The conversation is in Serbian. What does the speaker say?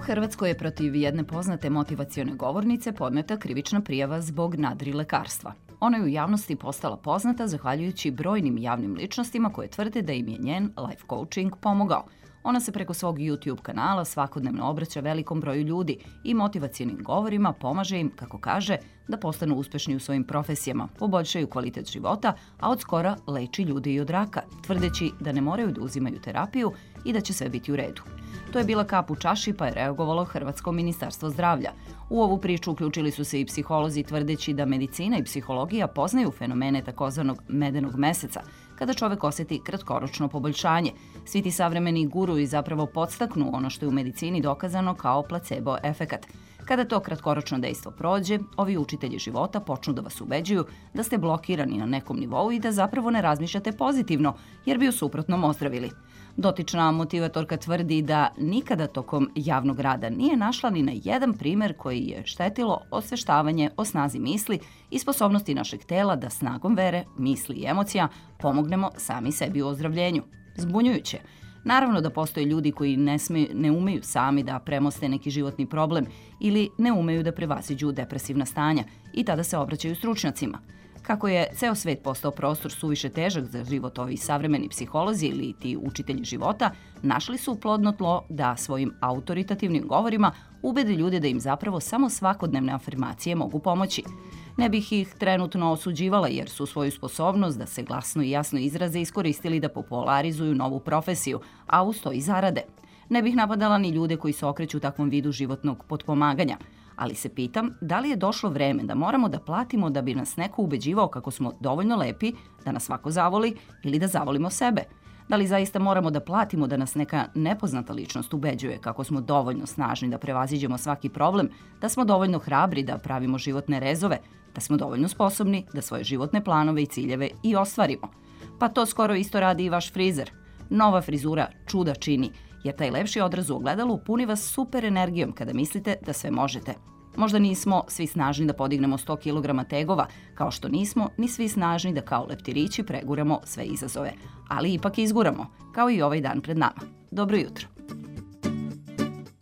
Hrvatskoj je protiv jedne poznate motivacione govornice podneta krivična prijava zbog nadri lekarstva. Ona je u javnosti postala poznata zahvaljujući brojnim javnim ličnostima koje tvrde da im je njen life coaching pomogao. Ona se preko svog YouTube kanala svakodnevno obraća velikom broju ljudi i motivacionim govorima pomaže im, kako kaže, da postanu uspešni u svojim profesijama, poboljšaju kvalitet života, a od skora leči ljude i od raka, tvrdeći da ne moraju da uzimaju terapiju i da će sve biti u redu. To je bila kap u čaši, pa je reagovalo Hrvatsko ministarstvo zdravlja. U ovu priču uključili su se i psiholozi, tvrdeći da medicina i psihologija poznaju fenomene takozvanog medenog meseca, kada čovek oseti kratkoročno poboljšanje. Svi ti savremeni guruji zapravo podstaknu ono što je u medicini dokazano kao placebo efekat. Kada to kratkoročno dejstvo prođe, ovi učitelji života počnu da vas ubeđuju da ste blokirani na nekom nivou i da zapravo ne razmišljate pozitivno, jer bi u suprotnom ozdravili. Dotična motivatorka tvrdi da nikada tokom javnog rada nije našla ni na jedan primer koji je štetilo osveštavanje o snazi misli i sposobnosti našeg tela da snagom vere, misli i emocija pomognemo sami sebi u ozdravljenju. Zbunjujuće. Naravno da postoje ljudi koji ne umeju sami da premoste neki životni problem ili ne umeju da prevaziđu depresivna stanja i tada se obraćaju stručnjacima. Kako je ceo svet postao prostor suviše težak za život, ovi savremeni psiholozi ili ti učitelji života našli su plodno tlo da svojim autoritativnim govorima ubede ljude da im zapravo samo svakodnevne afirmacije mogu pomoći. Ne bih ih trenutno osuđivala jer su svoju sposobnost da se glasno i jasno izraze iskoristili da popularizuju novu profesiju, a uz to i zarade. Ne bih napadala ni ljude koji se okreću takvom vidu životnog potpomaganja, ali se pitam da li je došlo vreme da moramo da platimo da bi nas neko ubeđivao kako smo dovoljno lepi da nas svako zavoli ili da zavolimo sebe. Da li zaista moramo da platimo da nas neka nepoznata ličnost ubeđuje kako smo dovoljno snažni da prevaziđemo svaki problem, da smo dovoljno hrabri da pravimo životne rezove, da smo dovoljno sposobni da svoje životne planove i ciljeve i ostvarimo. Pa to skoro isto radi i vaš frizer. Nova frizura čuda čini, jer taj lepši odraz u ogledalu puni vas super energijom kada mislite da sve možete. Možda nismo svi snažni da podignemo 100 kg tegova, kao što nismo ni svi snažni da kao leptirići preguramo sve izazove, ali ipak izguramo, kao i ovaj dan pred nama. Dobro jutro!